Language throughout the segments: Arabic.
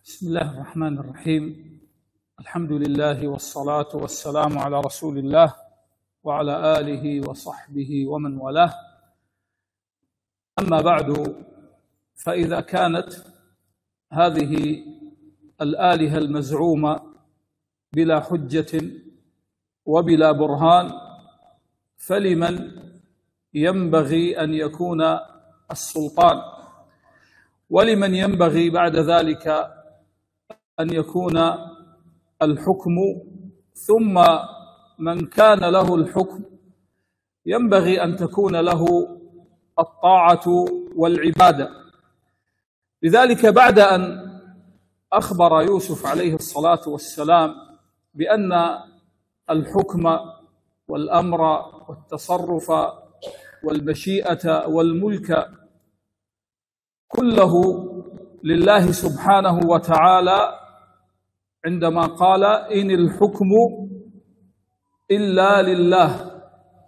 بسم الله الرحمن الرحيم. الحمد لله والصلاة والسلام على رسول الله وعلى آله وصحبه ومن والاه. أما بعد، فإذا كانت هذه الآلهة المزعومة بلا حجة وبلا برهان، فلمن ينبغي أن يكون السلطان؟ ولمن ينبغي بعد ذلك أن يكون الحكم؟ ثم من كان له الحكم ينبغي أن تكون له الطاعة والعبادة. لذلك بعد أن أخبر يوسف عليه الصلاة والسلام بأن الحكم والأمر والتصرف والمشيئة والملك كله لله سبحانه وتعالى، عندما قال: إن الحكم إلا لله.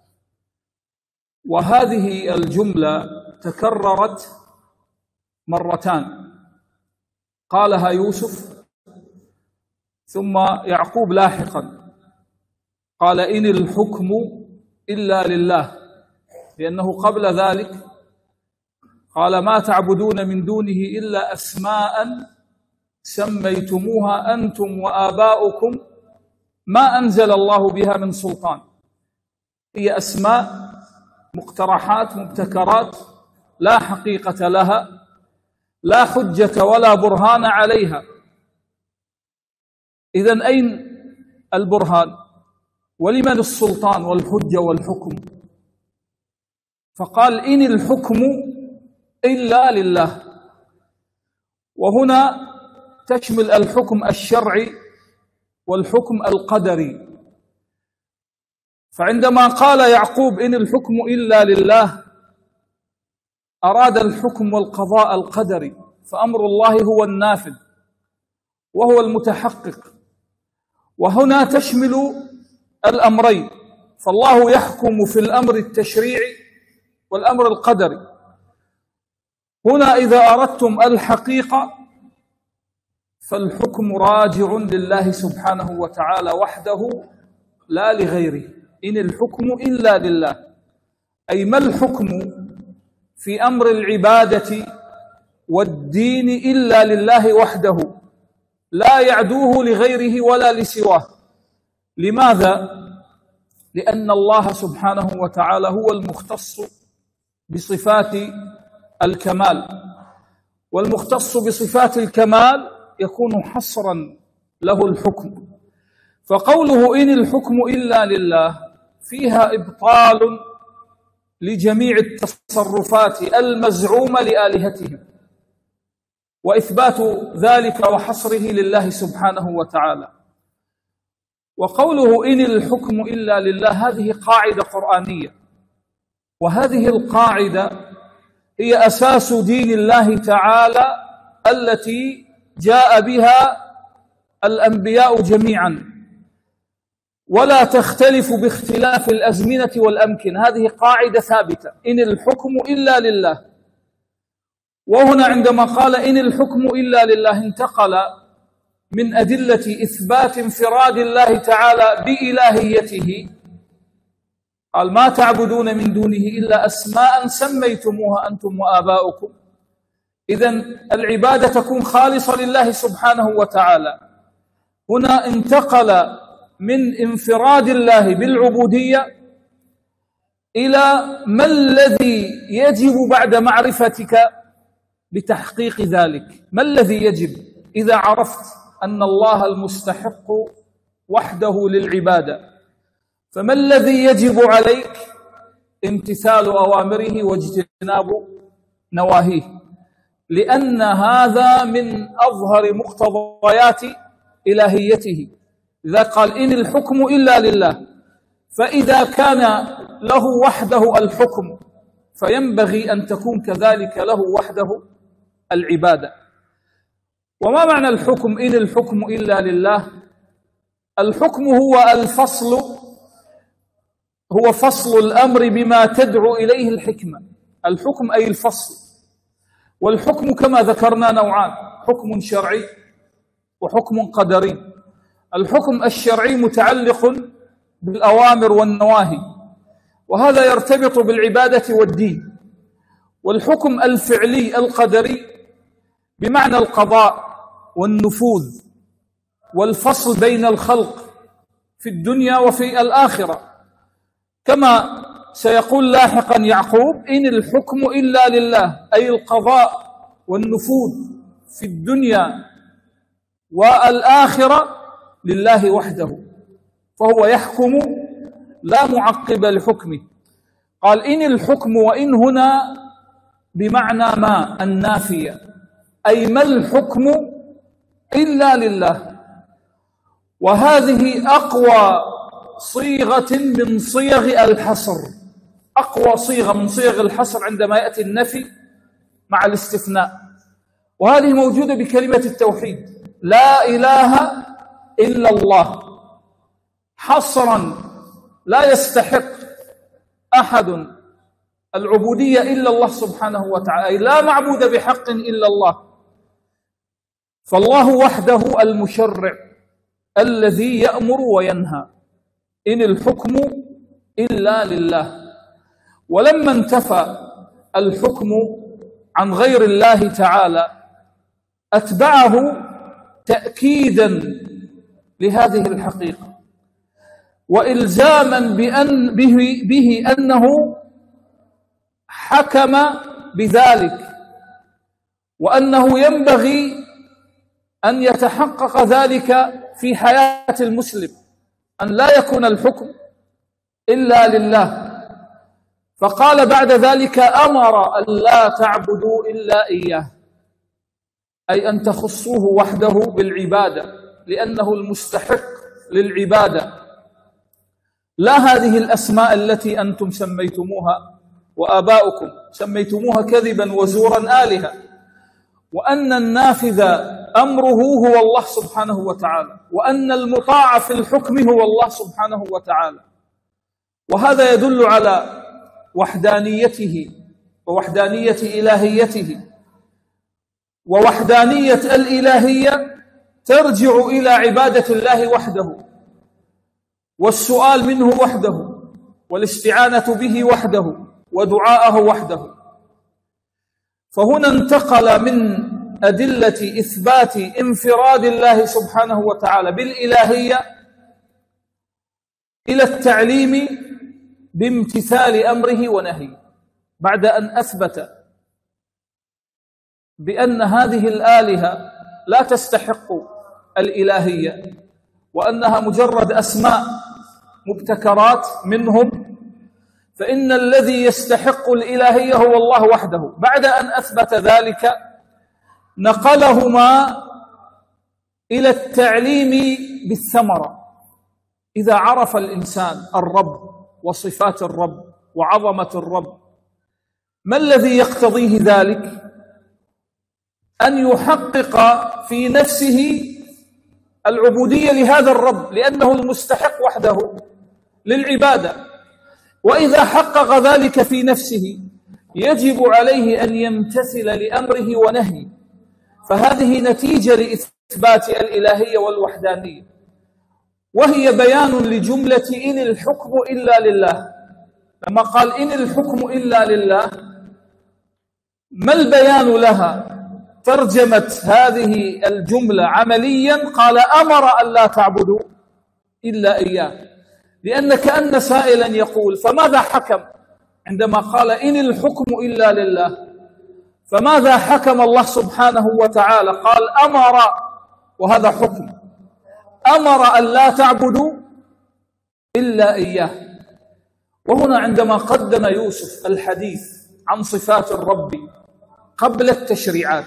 وهذه الجملة تكررت مرتان، قالها يوسف ثم يعقوب لاحقا قال: إن الحكم إلا لله، لأنه قبل ذلك قال: ما تعبدون من دونه إلا أسماء سميتموها أنتم وآباؤكم ما أنزل الله بها من سلطان. هي أسماء مقترحات مبتكرات لا حقيقة لها، لا حجة ولا برهان عليها. إذن أين البرهان؟ ولمن السلطان والحجة والحكم؟ فقال: إن الحكم إلا لله. وهنا تشمل الحكم الشرعي والحكم القدري. فعندما قال يعقوب: إن الحكم إلا لله، أراد الحكم والقضاء القدري، فأمر الله هو النافذ وهو المتحقق. وهنا تشمل الأمرين، فالله يحكم في الأمر التشريعي والأمر القدري. هنا إذا أردتم الحقيقة فالحكم راجع لله سبحانه وتعالى وحده لا لغيره. إن الحكم إلا لله، أي ما الحكم في أمر العبادة والدين إلا لله وحده، لا يعدوه لغيره ولا لسواه. لماذا؟ لأن الله سبحانه وتعالى هو المختص بصفات الكمال، والمختص بصفات الكمال يكون حصرا له الحكم. فقوله: إن الحكم إلا لله فيها إبطال لجميع التصرفات المزعومة لآلهتهم، وإثبات ذلك وحصره لله سبحانه وتعالى. وقوله: إن الحكم إلا لله هذه قاعدة قرآنية، وهذه القاعدة هي أساس دين الله تعالى التي جاء بها الأنبياء جميعا، ولا تختلف باختلاف الأزمنة والأمكنة. هذه قاعدة ثابتة: إن الحكم إلا لله. وهنا عندما قال: إن الحكم إلا لله، انتقل من أدلة إثبات انفراد الله تعالى بإلهيته، قال: ما تعبدون من دونه إلا أسماء سميتموها أنتم وآباؤكم. إذن العبادة تكون خالصة لله سبحانه وتعالى. هنا انتقل من انفراد الله بالعبودية إلى ما الذي يجب بعد معرفتك بتحقيق ذلك. ما الذي يجب إذا عرفت أن الله المستحق وحده للعبادة؟ فما الذي يجب عليك؟ امتثال أوامره واجتناب نواهيه، لأن هذا من أظهر مقتضيات إلهيته. إذا قال: إن الحكم إلا لله، فإذا كان له وحده الحكم فينبغي أن تكون كذلك له وحده العبادة. وما معنى الحكم؟ إن الحكم إلا لله. الحكم هو الفصل، هو فصل الأمر بما تدعو إليه الحكمة. الحكم أي الفصل. والحكم كما ذكرنا نوعان: حكم شرعي وحكم قدري. الحكم الشرعي متعلق بالأوامر والنواهي، وهذا يرتبط بالعبادة والدين. والحكم الفعلي القدري بمعنى القضاء والنفوذ والفصل بين الخلق في الدنيا وفي الآخرة، كما سيقول لاحقا يعقوب: إن الحكم إلا لله، أي القضاء والنفوذ في الدنيا والآخرة لله وحده، فهو يحكم لا معقب لحكمه. قال: إن الحكم، وإن هنا بمعنى ما النافية، أي ما الحكم إلا لله. وهذه أقوى صيغة من صيغ الحصر، أقوى صيغة من صيغ الحصر عندما يأتي النفي مع الاستثناء، وهذه موجودة بكلمة التوحيد: لا إله إلا الله، حصرا لا يستحق أحد العبودية إلا الله سبحانه وتعالى، أي لا معبود بحق إلا الله، فالله وحده المشرع الذي يأمر وينهى. إن الحكم إلا لله. ولما انتفى الحكم عن غير الله تعالى أتبعه تأكيدا لهذه الحقيقة وإلزاما به أنه حكم بذلك، وأنه ينبغي أن يتحقق ذلك في حياة المسلم، أن لا يكون الحكم إلا لله. فقال بعد ذلك: أمر أن لا تعبدوا إلا إياه، أي أن تخصوه وحده بالعبادة، لأنه المستحق للعبادة، لا هذه الأسماء التي أنتم سميتموها وآباؤكم سميتموها كذبا وزورا آلهة. وأن النافذ أمره هو الله سبحانه وتعالى، وأن المطاع في الحكم هو الله سبحانه وتعالى. وهذا يدل على وحدانيته ووحدانية إلهيته، ووحدانية الإلهية ترجع إلى عبادة الله وحده، والسؤال منه وحده، والاستعانة به وحده، ودعاءه وحده. فهنا انتقل من أدلة إثبات انفراد الله سبحانه وتعالى بالإلهية إلى التعليم بامتثال أمره ونهيه، بعد أن أثبت بأن هذه الآلهة لا تستحق الإلهية، وأنها مجرد أسماء مبتكرات منهم، فإن الذي يستحق الإلهية هو الله وحده. بعد أن أثبت ذلك نقلهما إلى التعليم بالثمرة. إذا عرف الإنسان الرب وصفات الرب وعظمة الرب، ما الذي يقتضيه ذلك؟ أن يحقق في نفسه العبودية لهذا الرب، لأنه المستحق وحده للعبادة. وإذا حقق ذلك في نفسه يجب عليه أن يمتثل لأمره ونهيه، فهذه نتيجة لإثبات الإلهية والوحدانية، وهي بيان لجملة إن الحكم إلا لله. لما قال إن الحكم إلا لله، ما البيان لها؟ ترجمت هذه الجملة عمليا، قال: أمر أن لا تعبدوا إلا إياه، لأن كأن سائلا يقول: فماذا حكم عندما قال إن الحكم إلا لله؟ فماذا حكم الله سبحانه وتعالى؟ قال: أمر، وهذا حكم، أمر أن لا تعبدوا إلا إياه. وهنا عندما قدم يوسف الحديث عن صفات الرب قبل التشريعات،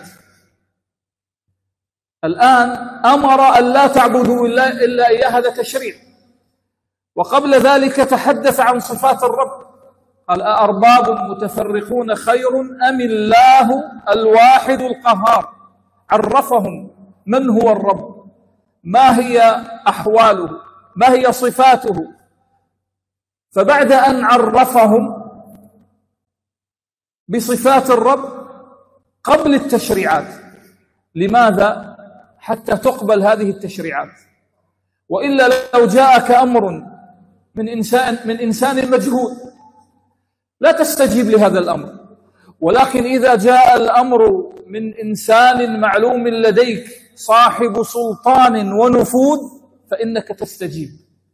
الآن أمر أن لا تعبدوا إلا إياه، هذا تشريع. وقبل ذلك تحدث عن صفات الرب، قال: أأرباب متفرقون خير أم الله الواحد القهار. عرفهم من هو الرب، ما هي أحواله، ما هي صفاته. فبعد أن عرفهم بصفات الرب قبل التشريعات، لماذا؟ حتى تقبل هذه التشريعات. وإلا لو جاءك أمر من إنسان مجهول لا تستجيب لهذا الأمر، ولكن إذا جاء الأمر من إنسان معلوم لديك صاحب سلطان ونفوذ فإنك تستجيب.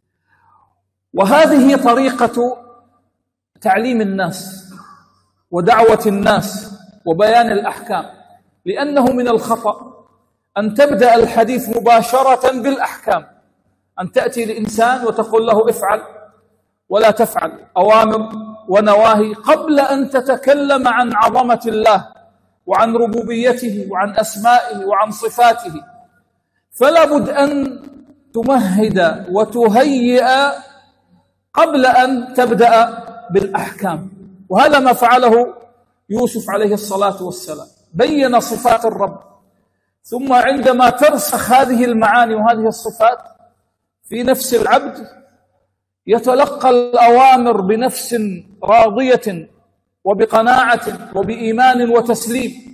وهذه طريقة تعليم الناس ودعوة الناس وبيان الأحكام، لأنه من الخطأ أن تبدأ الحديث مباشرة بالأحكام، أن تأتي لإنسان وتقول له افعل ولا تفعل، أوامر ونواهي، قبل أن تتكلم عن عظمة الله وعن ربوبيته وعن أسمائه وعن صفاته. فلا بد أن تمهد وتهيئ قبل أن تبدأ بالأحكام. وهذا ما فعله يوسف عليه الصلاة والسلام، بين صفات الرب، ثم عندما ترسخ هذه المعاني وهذه الصفات في نفس العبد يتلقى الأوامر بنفس راضية وبقناعة وبإيمان وتسليم.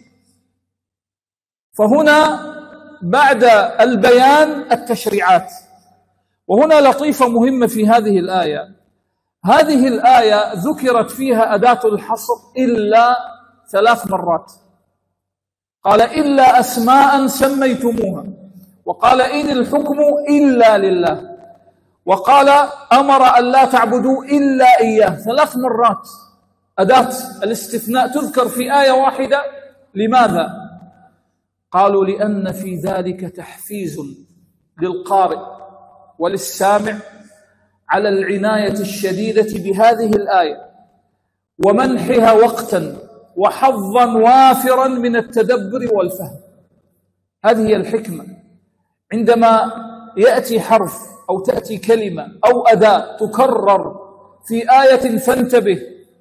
فهنا بعد البيان التشريعات. وهنا لطيفة مهمة في هذه الآية، هذه الآية ذكرت فيها أداة الحصر إلا 3 مرات. قال إلا أسماء سميتموها، وقال إن الحكم إلا لله، وقال أمر أن لا تعبدوا إلا إياه. 3 مرات أداة الاستثناء تذكر في آية واحدة. لماذا؟ قالوا لأن في ذلك تحفيز للقارئ وللسامع على العناية الشديدة بهذه الآية ومنحها وقتا وحظا وافرا من التدبر والفهم. هذه هي الحكمة. عندما يأتي حرف أو تأتي كلمة أو أداة تكرر في آية فانتبه،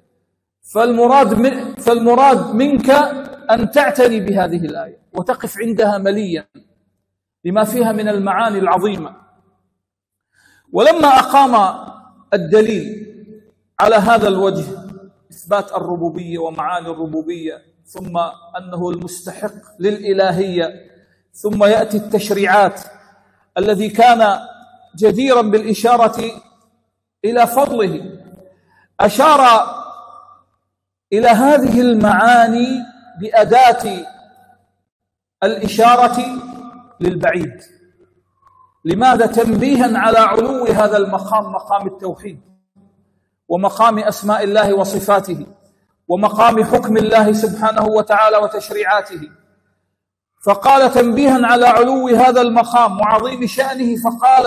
فالمراد منك أن تعتني بهذه الآية وتقف عندها مليا لما فيها من المعاني العظيمة. ولما أقام الدليل على هذا الوجه، إثبات الربوبية ومعاني الربوبية، ثم أنه المستحق للإلهية، ثم يأتي التشريعات الذي كان جديرا بالإشارة إلى فضله، أشار إلى هذه المعاني بأداة الإشارة للبعيد. لماذا؟ تنبيها على علو هذا المقام، مقام التوحيد، ومقام أسماء الله وصفاته، ومقام حكم الله سبحانه وتعالى وتشريعاته. فقال تنبيها على علو هذا المقام وعظيم شأنه،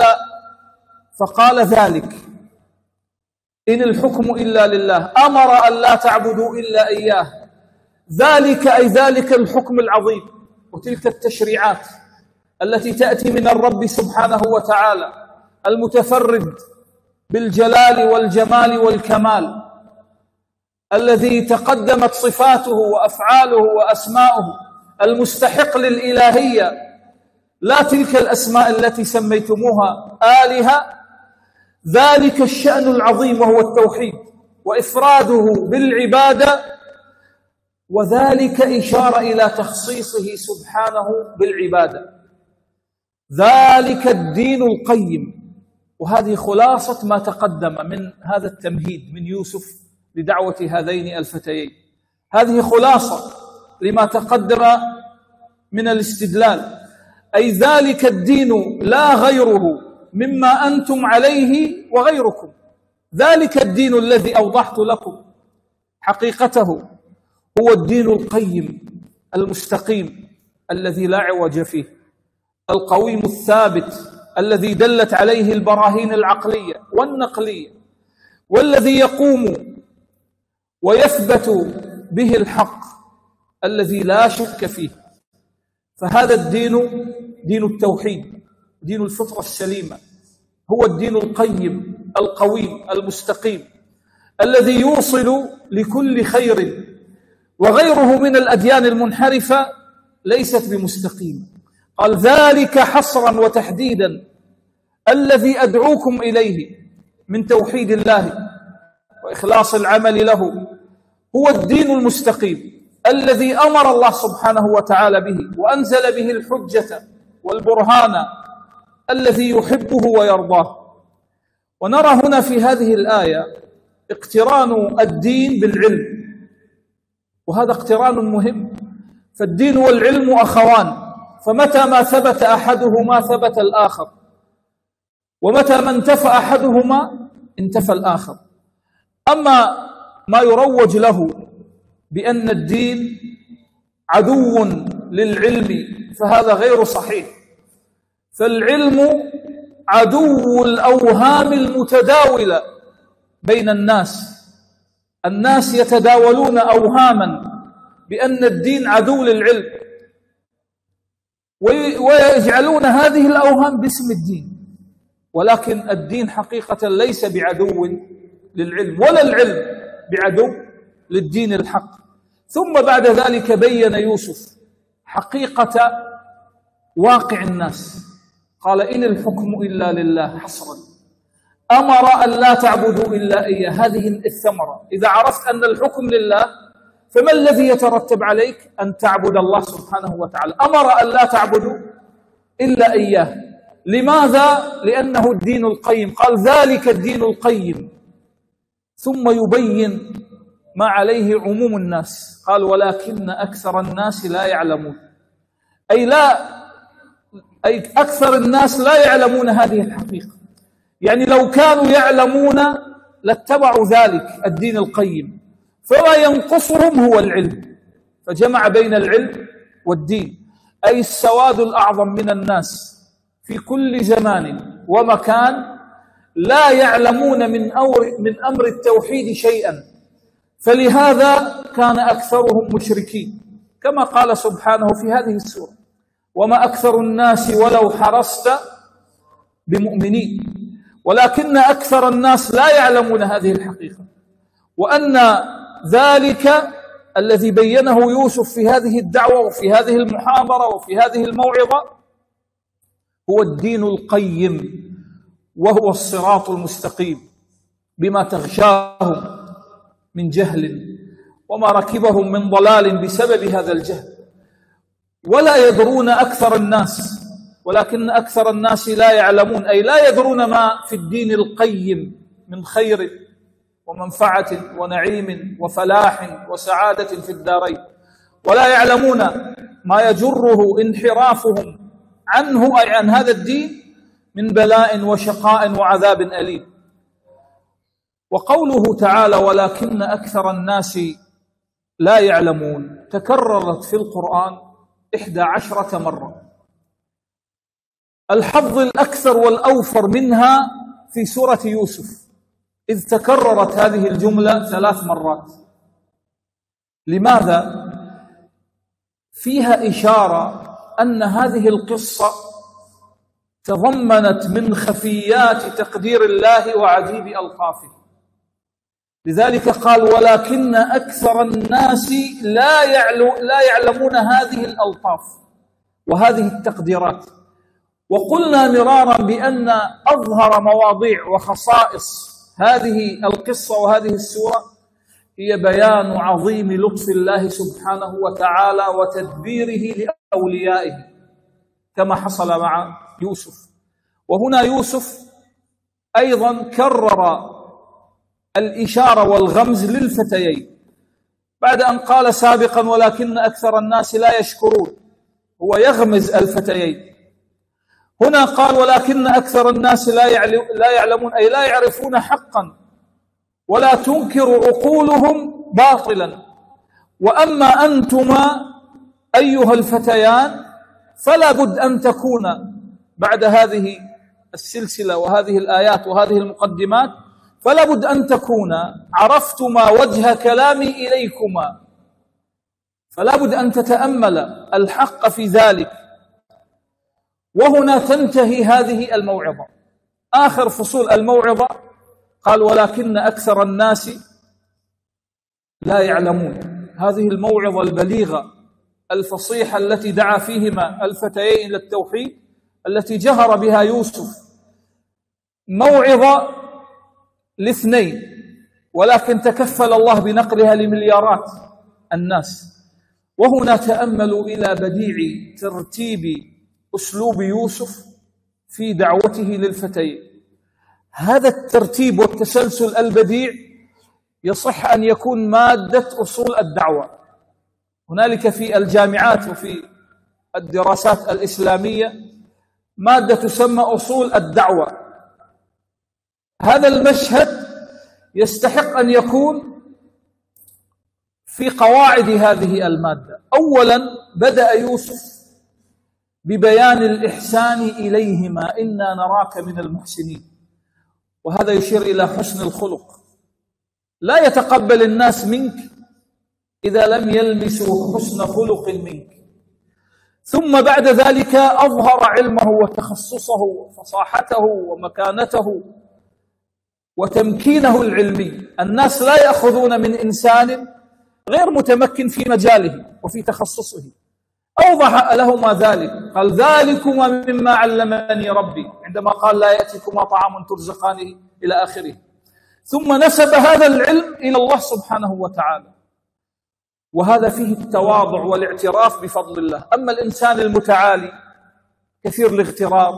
فقال ذلك إن الحكم إلا لله، أمر أن لا تعبدوا إلا إياه. ذلك أي ذلك الحكم العظيم وتلك التشريعات التي تأتي من الرب سبحانه وتعالى المتفرد بالجلال والجمال والكمال، الذي تقدمت صفاته وأفعاله وأسماؤه، المستحق للإلهية، لا تلك الأسماء التي سميتموها آلهة. ذلك الشأن العظيم وهو التوحيد وإفراده بالعبادة، وذلك إشارة إلى تخصيصه سبحانه بالعبادة. ذلك الدين القيم. وهذه خلاصة ما تقدم من هذا التمهيد من يوسف لدعوة هذين الفتيين. هذه خلاصة لما تقدم من الاستدلال، أي ذلك الدين لا غيره مما أنتم عليه وغيركم. ذلك الدين الذي أوضحت لكم حقيقته هو الدين القيم المستقيم الذي لا عوج فيه، القويم الثابت الذي دلت عليه البراهين العقلية والنقلية، والذي يقوم ويثبت به الحق الذي لا شك فيه. فهذا الدين دين التوحيد، دين الفطرة السليمة، هو الدين القيم القويم المستقيم الذي يوصل لكل خير، وغيره من الأديان المنحرفة ليست بمستقيمة. قال ذلك حصرا وتحديدا الذي أدعوكم إليه من توحيد الله وإخلاص العمل له هو الدين المستقيم الذي أمر الله سبحانه وتعالى به وأنزل به الحجة والبرهان الذي يحبه ويرضاه. ونرى هنا في هذه الآية اقتران الدين بالعلم، وهذا اقتران مهم، فالدين والعلم أخوان، فمتى ما ثبت أحدهما ثبت الآخر، ومتى ما انتفى أحدهما انتفى الآخر. أما ما يروج له بأن الدين عدو للعلم فهذا غير صحيح، فالعلم عدو الأوهام المتداولة بين الناس. الناس يتداولون أوهاما بأن الدين عدو للعلم، ويجعلون هذه الأوهام باسم الدين، ولكن الدين حقيقة ليس بعدو للعلم، ولا العلم بعدو للدين الحق. ثم بعد ذلك بين يوسف حقيقة واقع الناس، قال إن الحكم إلا لله حصرا، أمر أن لا تعبدوا إلا إياه. هذه الثمرة، إذا عرفت أن الحكم لله فما الذي يترتب عليك؟ أن تعبد الله سبحانه وتعالى. أمر أن لا تعبدوا إلا إياه. لماذا؟ لأنه الدين القيم، قال ذلك الدين القيم. ثم يبين ما عليه عموم الناس، قال ولكن أكثر الناس لا يعلمون، أي أكثر الناس لا يعلمون هذه الحقيقة. يعني لو كانوا يعلمون لاتبعوا ذلك الدين القيم، فما ينقصهم هو العلم، فجمع بين العلم والدين. أي السواد الأعظم من الناس في كل زمان ومكان لا يعلمون من أمر التوحيد شيئا، فلهذا كان أكثرهم مشركين، كما قال سبحانه في هذه السورة وما أكثر الناس ولو حرصت بمؤمنين. ولكن أكثر الناس لا يعلمون هذه الحقيقة، وأن ذلك الذي بينه يوسف في هذه الدعوة وفي هذه المحاضرة وفي هذه الموعظة هو الدين القيم، وهو الصراط المستقيم، بما تغشاهم من جهل وما ركبهم من ضلال بسبب هذا الجهل. ولا يدرون أكثر الناس، ولكن أكثر الناس لا يعلمون، أي لا يدرون ما في الدين القيم من خير ومنفعة ونعيم وفلاح وسعادة في الدارين، ولا يعلمون ما يجره انحرافهم عنه، أي عن هذا الدين، من بلاء وشقاء وعذاب أليم. وقوله تعالى ولكن أكثر الناس لا يعلمون تكررت في القرآن 11 مرة. الحظ الأكثر والأوفر منها في سورة يوسف، إذ تكررت هذه الجملة 3 مرات. لماذا؟ فيها إشارة أن هذه القصة تضمنت من خفيات تقدير الله وعجيب ألطافه. لذلك قال ولكن أكثر الناس لا يعلمون هذه الألطاف وهذه التقديرات. وقلنا مرارا بأن أظهر مواضيع وخصائص هذه القصة وهذه السورة هي بيان عظيم لطف الله سبحانه وتعالى وتدبيره لأوليائه، كما حصل مع يوسف. وهنا يوسف أيضا كرر الإشارة والغمز للفتيين بعد أن قال سابقا ولكن أكثر الناس لا يشكرون، هو يغمز الفتيين. هنا قال ولكن أكثر الناس لا يعلمون، أي لا يعرفون حقا، ولا تنكر عقولهم باطلا. وأما أنتما أيها الفتيان فلا بد أن تكون بعد هذه السلسلة وهذه الآيات وهذه المقدمات، فلا بد أن تكون عرفتما وجه كلامي إليكما، فلا بد أن تتأمل الحق في ذلك. وهنا تنتهي هذه الموعظة. آخر فصول الموعظة قال ولكن أكثر الناس لا يعلمون. هذه الموعظة البليغة الفصيحة التي دعا فيهما الفتيين إلى التوحيد، التي جهر بها يوسف، موعظة لاثنين، ولكن تكفل الله بنقلها لمليارات الناس. وهنا تأملوا إلى بديع ترتيب أسلوب يوسف في دعوته للفتيين. هذا الترتيب والتسلسل البديع يصح أن يكون مادة أصول الدعوة. هنالك في الجامعات وفي الدراسات الإسلامية مادة تسمى أصول الدعوة. هذا المشهد يستحق أن يكون في قواعد هذه المادة. أولا بدأ يوسف ببيان الإحسان إليهما، إنا نراك من المحسنين، وهذا يشير إلى حسن الخلق. لا يتقبل الناس منك إذا لم يلمسوا حسن خلق منك. ثم بعد ذلك أظهر علمه وتخصصه وفصاحته ومكانته وتمكينه العلمي. الناس لا يأخذون من إنسان غير متمكن في مجاله وفي تخصصه. أوضح لهما ذلك، قال ذلكما مما علمني ربي، عندما قال لا يأتيكما طعام ترزقانه إلى آخره. ثم نسب هذا العلم إلى الله سبحانه وتعالى، وهذا فيه التواضع والاعتراف بفضل الله. أما الإنسان المتعالي كثير الاغترار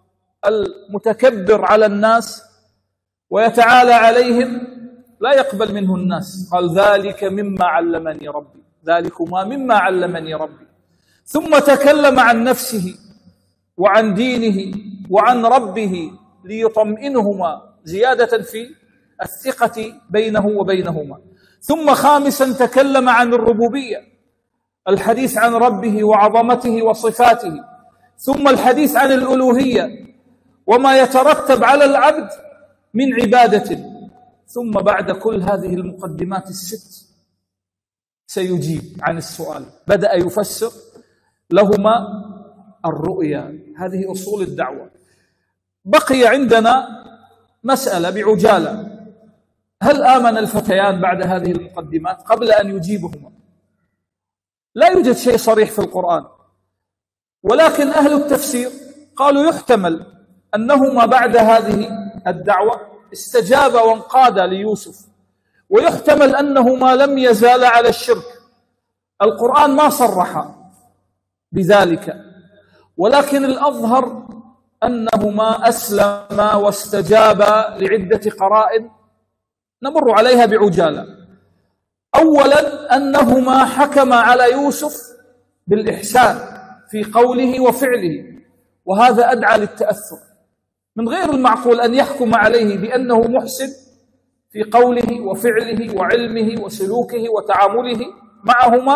المتكبر على الناس ويتعالى عليهم لا يقبل منه الناس. قال ذلك مما علمني ربي، ذلكما مما علمني ربي. ثم تكلم عن نفسه وعن دينه وعن ربه ليطمئنهما زيادة في الثقة بينه وبينهما. ثم خامسا تكلم عن الربوبية، الحديث عن ربه وعظمته وصفاته. ثم الحديث عن الألوهية وما يترتب على العبد من عبادة. ثم بعد كل هذه المقدمات الست سيجيب عن السؤال، بدأ يفسر لهما الرؤيا. هذه أصول الدعوة. بقي عندنا مسألة بعجالة: هل آمن الفتيان بعد هذه المقدمات؟ قبل أن يجيبهما لا يوجد شيء صريح في القرآن، ولكن أهل التفسير قالوا يحتمل أنهما بعد هذه الدعوة استجابا وانقادا ليوسف، ويحتمل أنهما لم يزالا على الشرك. القرآن ما صرح بذلك، ولكن الأظهر أنهما أسلما واستجابا لعدة قرائن نمر عليها بعجالة. أولا أنهما حكما على يوسف بالإحسان في قوله وفعله، وهذا أدعى للتأثر. من غير المعقول أن يحكم عليه بأنه محسن في قوله وفعله وعلمه وسلوكه وتعامله معهما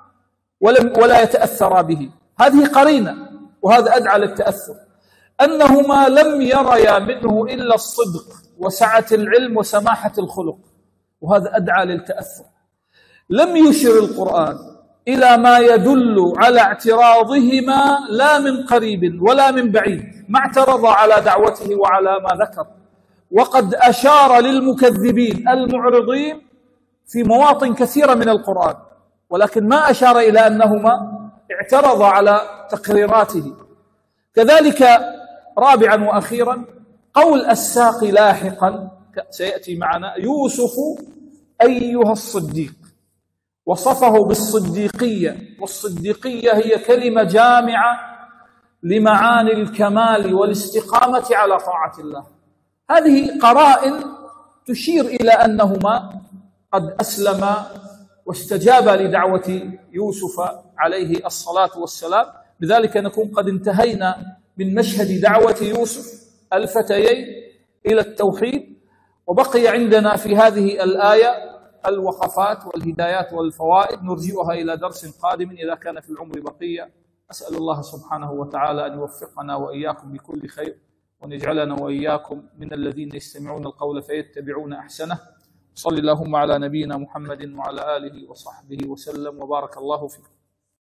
ولا يتأثر به. هذه قرينة، وهذا أدعى للتأثر. أنهما لم يريا منه إلا الصدق وسعة العلم وسماحة الخلق، وهذا أدعى للتأثر. لم يشر القرآن إلى ما يدل على اعتراضهما لا من قريب ولا من بعيد، ما اعترض على دعوته وعلى ما ذكر، وقد أشار للمكذبين المعرضين في مواطن كثيرة من القرآن، ولكن ما أشار إلى أنهما اعترض على تقريراته. كذلك رابعا وأخيرا قول الساقي لاحقا سيأتي معنا: يوسف أيها الصديق، وصفه بالصديقية، والصديقية هي كلمة جامعة لمعاني الكمال والاستقامة على طاعة الله. هذه قرائن تشير إلى أنهما قد أسلما واستجابا لدعوة يوسف عليه الصلاة والسلام. بذلك نكون قد انتهينا من مشهد دعوة يوسف الفتيين إلى التوحيد، وبقي عندنا في هذه الآية الوقفات والهدايات والفوائد نرجئها إلى درس قادم إذا كان في العمر بقية. أسأل الله سبحانه وتعالى أن يوفقنا وإياكم بكل خير، وأن يجعلنا وإياكم من الذين يستمعون القول فيتبعون أحسنه. صلى اللهم على نبينا محمد وعلى آله وصحبه وسلم، وبارك الله فيكم.